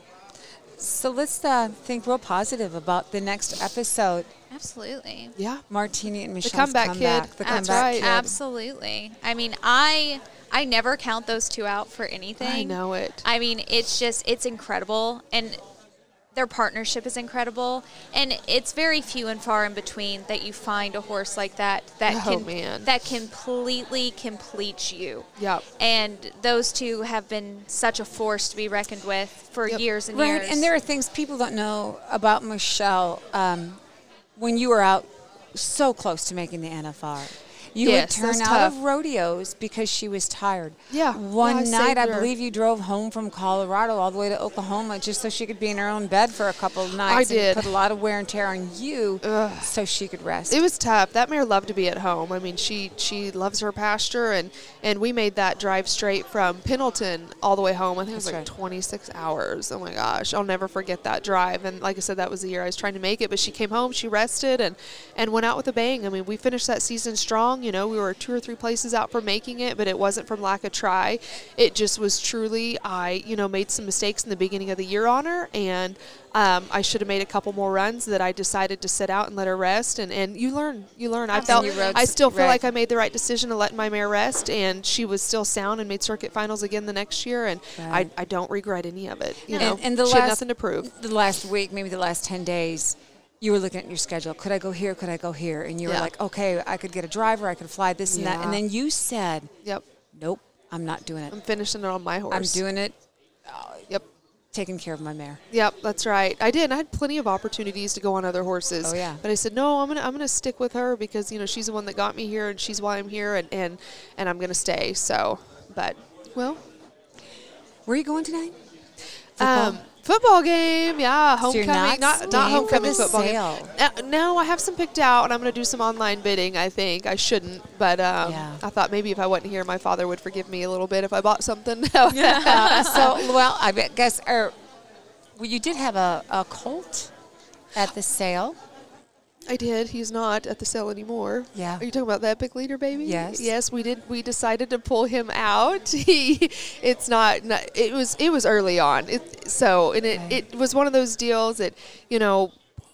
A: So let's uh, think real positive about the next episode.
C: Absolutely.
B: yeah.
A: Martini and Michelle's
B: comeback kid.
A: The
B: That's
A: comeback
B: right.
A: kid.
C: Absolutely. I mean, I I never count those two out for anything.
B: I know it.
C: I mean, it's just it's incredible, and their partnership is incredible, and it's very few and far in between that you find a horse like that that
B: Oh,
C: can
B: man.
C: that completely completes you.
B: Yep.
C: And those two have been such a force to be reckoned with for
B: Yep.
C: years and
A: Right,
C: years.
A: and there are things people don't know about Michelle. Um, when you were out so close to making the N F R, you
B: Yes,
A: would turn
B: that's
A: out
B: tough.
A: of rodeos because she was tired.
B: Yeah,
A: One
B: yeah, I
A: night,
B: saved
A: I
B: her.
A: believe you drove home from Colorado all the way to Oklahoma just so she could be in her own bed for a couple of nights.
B: I did.
A: And put a lot of wear and tear on you so she could rest.
B: It was tough. That mare loved to be at home. I mean, she she loves her pasture, and, and we made that drive straight from Pendleton all the way home. I think it was
A: That's
B: like
A: right.
B: twenty-six hours. Oh, my gosh. I'll never forget that drive. And like I said, that was the year I was trying to make it. But she came home, she rested, and, and went out with a bang. I mean, we finished that season strong. You know, we were two or three places out from making it, but it wasn't from lack of try. It just was truly, I, you know, made some mistakes in the beginning of the year on her, and um, I should have made a couple more runs that I decided to sit out and let her rest. And, and you learn, you learn. I felt,
A: you rode
B: I
A: s-
B: still feel
A: right.
B: like I made the right decision to let my mare rest, and she was still sound and made circuit finals again the next year, and
A: Right.
B: I, I don't regret any of it. You
A: And-
B: know,
A: and the
B: she had
A: last-
B: nothing to prove.
A: the last week, maybe the last ten days, you were looking at your schedule. Could I go here? Could I go here? And you were
B: Yeah.
A: like, okay, I could get a driver. I could fly this and that.
B: Yeah.
A: And then you said,
B: Yep,
A: nope, I'm not doing it.
B: I'm finishing it on my horse.
A: I'm doing it,
B: Yep.
A: taking care of my mare.
B: Yep, that's right. I did. I had plenty of opportunities to go on other horses.
A: Oh, yeah.
B: But I said, no, I'm gonna I'm gonna stick with her because, you know, she's the one that got me here, and she's why I'm here, and, and, and I'm gonna stay. So, but well,
A: Where are you going tonight? Football?
B: um, football game, yeah,
A: So you're
B: homecoming,
A: not
B: not not
A: staying for
B: homecoming
A: the
B: football
A: sale.
B: game. Uh, no, I have some picked out, and I'm gonna do some online bidding. I think I shouldn't, but um,
A: Yeah.
B: I thought maybe if I wasn't here, my father would forgive me a little bit if I bought something.
A: Uh, so, well, I bet- guess, or, well, you did have a, a colt at the sale.
B: I did. He's not at the sale anymore.
A: Yeah.
B: Are you talking about the Epic Leader baby?
A: Yes.
B: Yes, we did. We decided to pull him out. He, it's not, not. It was. It was early on. It, so, and it,
A: Right.
B: it was one of those deals that, you know,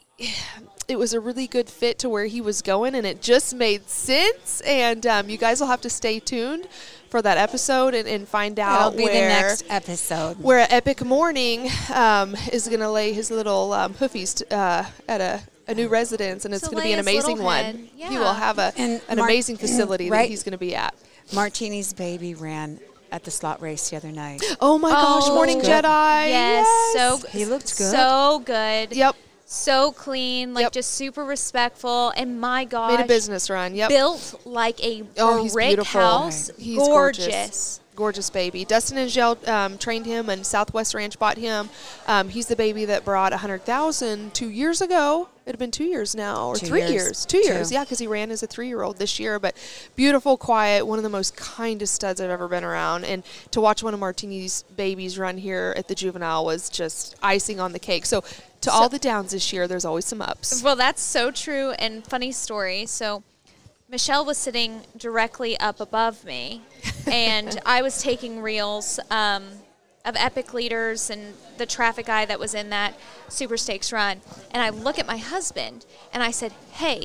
B: it was a really good fit to where he was going, and it just made sense. And um, you guys will have to stay tuned for that episode and, and find out
A: That'll be
B: where
A: the next episode.
B: where Epic Morning um, is going to lay his little um, hoofies t- uh, at a, a new residence, and it's
C: To
B: going to
C: lay
B: be an
C: his
B: amazing
C: little
B: one.
C: head.
B: He
C: Yeah.
B: will have a,
A: And
B: an
A: Mar-
B: amazing facility
A: right.
B: that he's going to be at.
A: Martini's baby ran at the slot race the other night.
B: Oh my gosh,
C: Oh.
B: Morning
A: Good.
B: Jedi.
C: Yes, so
A: He looked good.
C: So good.
B: Yep.
C: So clean, like
B: Yep.
C: just super respectful. And my gosh,
B: Made a business run. Yep.
C: built like a
B: Oh, he's
C: brick
B: beautiful.
C: house.
B: He's
C: gorgeous.
B: gorgeous. Gorgeous baby. Dustin and Jill um, trained him, and Southwest Ranch bought him. Um, he's the baby that brought one hundred thousand two years ago. It had been two years now, or
A: Two
B: three
A: years.
B: years. Two, years,
A: Two.
B: yeah, because he ran as a three-year-old this year. But beautiful, quiet, one of the most kindest studs I've ever been around. And to watch one of Martini's babies run here at the juvenile was just icing on the cake. So to all the downs this year, there's always some ups.
C: Well, that's so true. And funny story. So Michelle was sitting directly up above me, and I was taking reels um, of Epic Leaders and the traffic guy that was in that Super Stakes run. And I look at my husband, and I said, hey,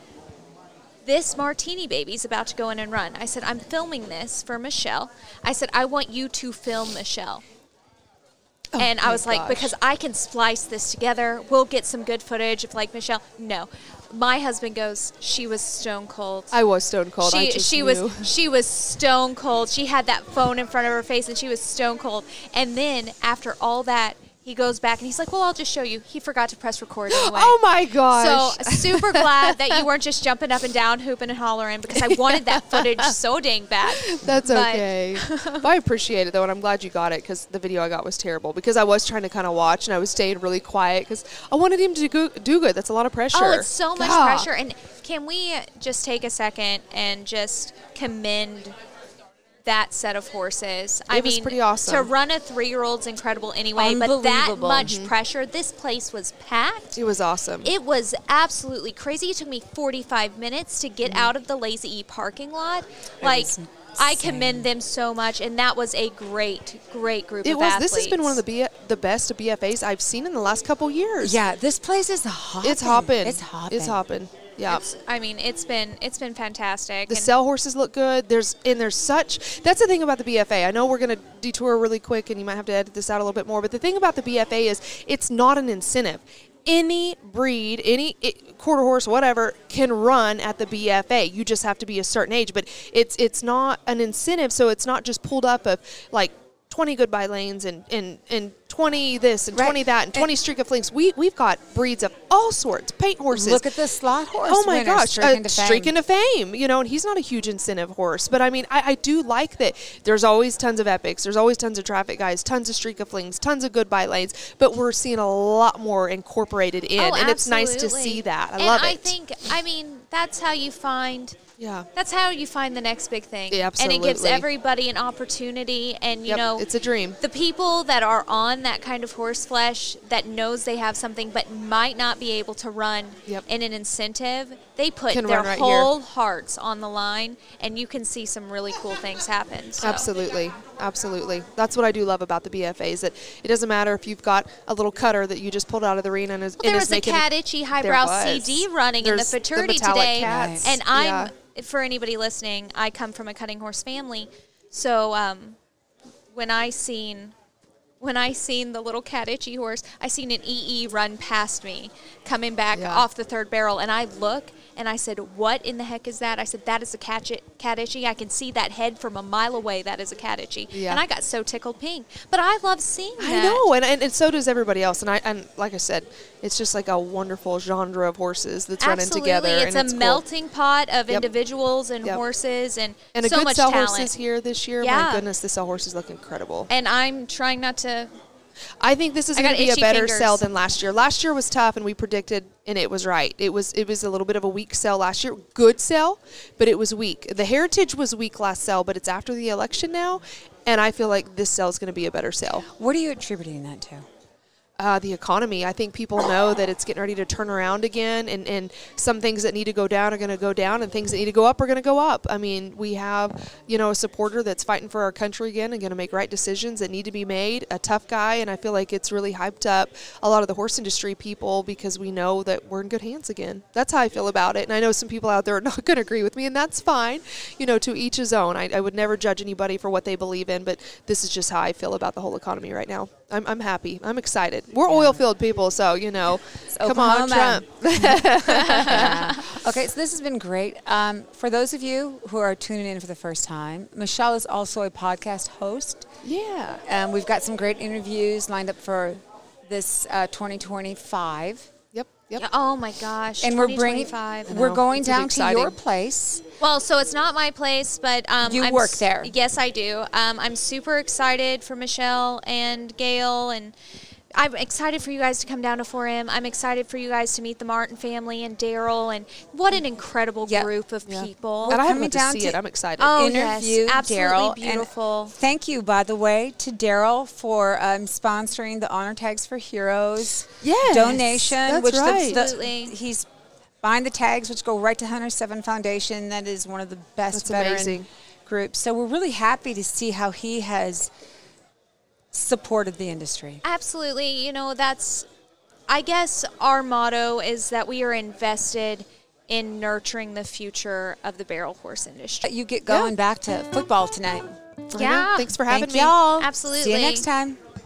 C: this Martini baby's about to go in and run. I said, I'm filming this for Michelle. I said, I want you to film Michelle. and I
B: my
C: was like,
B: gosh.
C: because I can splice this together. We'll get some good footage of like Michelle. No. My husband goes, she was stone cold.
B: I was stone cold. I
C: She
B: just
C: she
B: knew.
C: was she was stone cold. She had that phone in front of her face and she was stone cold. And then after all that, he goes back and he's like, well, I'll just show you. He forgot to press record anyway.
B: Oh, my gosh.
C: So super glad that you weren't just jumping up and down, hooping and hollering, because I wanted that footage so dang bad.
B: That's
C: But-
B: okay. But I appreciate it, though, and I'm glad you got it because the video I got was terrible because I was trying to kind of watch and I was staying really quiet because I wanted him to go, do good. That's a lot of pressure.
C: Oh, it's so much
B: God.
C: pressure. And can we just take a second and just commend that set of horses? I
B: It was
C: mean,
B: pretty awesome.
C: to run a three-year-old's incredible anyway, but that
A: Unbelievable.
C: much
B: Mm-hmm.
C: pressure, this place was packed.
B: It was awesome.
C: It was absolutely crazy. It took me forty-five minutes to get out of the Lazy E parking lot. Like,
A: was
C: I
A: insane.
C: commend them so much, and that was a great, great group
B: It
C: of
B: was.
C: athletes.
B: This has been one of the B, the best B F As I've seen in the last couple years.
A: Yeah, this place is hopping.
B: it's hopping.
A: It's hopping.
B: It's hopping. Yeah.
C: It's- I mean, it's been it's been fantastic.
B: The
C: and-
B: sell horses look good. There's and there's such. That's the thing about the B F A. I know we're going to detour really quick, and you might have to edit this out a little bit more. But the thing about the B F A is it's not an incentive. Any breed, any it, quarter horse, whatever, can run at the B F A. You just have to be a certain age. But it's it's not an incentive, so it's not just pulled up of like twenty goodbye lanes and and and twenty this and
A: Right.
B: twenty that and twenty streak of flinks. We we've got breeds of all sorts, paint horses.
A: Look at the slot horse.
B: Oh my
A: winner,
B: gosh,
A: streaking
B: uh,
A: to fame.
B: streaking to fame. You know, and he's not a huge incentive horse, but I mean, I, I do like that. There's always tons of epics. There's always tons of traffic guys, tons of streak of flings, tons of goodbye lanes. But we're seeing a lot more incorporated in,
C: Oh,
B: and it's nice to
C: absolutely.
B: see that. I
C: and
B: love
C: I
B: it.
C: think, I mean, that's how you find.
B: Yeah,
C: That's how you find the next big thing.
B: Yeah,
C: And it gives
B: absolutely.
C: everybody an opportunity. And, you
B: Yep,
C: know,
B: it's a dream.
C: the people that are on that kind of horse flesh that knows they have something but might not be able to run
B: Yep.
C: in an incentive, they put
B: Can
C: their
B: run right
C: whole hearts on the line, and you can see some really cool things happen. So.
B: Absolutely, absolutely. That's what I do love about the B F As. That it doesn't matter if you've got a little cutter that you just pulled out of the arena and is,
C: Well, there
B: and
C: was
B: is
C: a
B: making
C: Cat Itchy
B: There
C: highbrow
B: was.
C: C D running in the
B: There's the
C: fraternity
B: metallic
C: today,
B: cats.
C: and I'm
B: Yeah.
C: for anybody listening, I come from a cutting horse family, so um, when I seen when I seen the little Cat Itchy horse, I seen an E E run past me coming back
B: Yeah.
C: off the third barrel, and I look and I said, "What in the heck is that?" I said, "That is a cat, cat itchy. I can see that head from a mile away. That is a cat itchy."
B: Yeah.
C: And I got so tickled pink. But I love seeing that.
B: I know, and, and and so does everybody else. And I and like I said, it's just like a wonderful genre of horses that's
C: Absolutely.
B: running together.
C: It's
B: and
C: a
B: cool.
C: melting pot of
B: Yep.
C: individuals and
B: Yep.
C: horses and,
B: And a
C: so
B: good
C: much
B: sell
C: talent.
B: horses here this year.
C: Yeah.
B: My goodness, the sell horses look incredible.
C: And I'm trying not to.
B: I think this is
C: I
B: going
C: got
B: to be a
C: itchy
B: better
C: fingers.
B: sell than last year. Last year was tough, and we predicted, and it was right. It was it was a little bit of a weak sell last year. Good sell, but it was weak. The Heritage was weak last sell, but it's after the election now, and I feel like this sell is going to be a better sell.
A: What are you attributing that to?
B: Uh, the economy. I think people know that it's getting ready to turn around again, and, and some things that need to go down are going to go down, and things that need to go up are going to go up. I mean, we have, you know, a supporter that's fighting for our country again and going to make right decisions that need to be made, a tough guy, and I feel like it's really hyped up a lot of the horse industry people because we know that we're in good hands again. That's how I feel about it, and I know some people out there are not going to agree with me, and that's fine. You know, to each his own. I, I would never judge anybody for what they believe in, but this is just how I feel about the whole economy right now. I'm, I'm happy. I'm excited. We're oil-filled people, so, you know, come on,
A: Oklahoma.
B: Trump.
A: Yeah. Okay, so this has been great. Um, for those of you who are tuning in for the first time, Michelle is also a podcast host.
B: Yeah.
A: Um, we've got some great interviews lined up for this uh, twenty twenty-five.
B: Yep. Yep.
C: Yeah, oh my gosh.
A: And we're bringing,
C: twenty twenty-five.
A: we're
B: know.
A: going
B: It's gonna be
A: down to
B: exciting.
A: your place.
C: Well, so it's not my place, but um,
A: You
C: I'm
A: work
C: s-
A: there.
C: Yes, I do. Um, I'm super excited for Michelle and Gail, and I'm excited for you guys to come down to four M. I'm excited for you guys to meet the Martin family and Daryl, and what an incredible
A: Yep.
C: group of
B: Yeah.
C: people.
B: And I haven't
A: coming
B: got to
A: down
B: see
A: to-
B: it. I'm excited.
C: Oh,
A: Interview
C: yes, absolutely
A: Daryl. And
C: beautiful.
A: thank you, by the way, to Daryl for um, sponsoring the Honor Tags for Heroes
B: Yes,
A: donation.
B: that's
A: which the-
B: right.
A: the-
C: Absolutely.
A: he's buying the tags, which go right to Hunter Seven Foundation. That is one of the best
B: That's
A: veteran
B: amazing.
A: groups. So we're really happy to see how he has supported the industry.
C: Absolutely. You know, that's, I guess our motto is that we are invested in nurturing the future of the barrel horse industry.
A: You get going back to football tonight.
B: I know.
C: Yeah.
B: Thanks for having
A: Thank
B: me.
A: y'all.
C: Absolutely.
A: See you next time.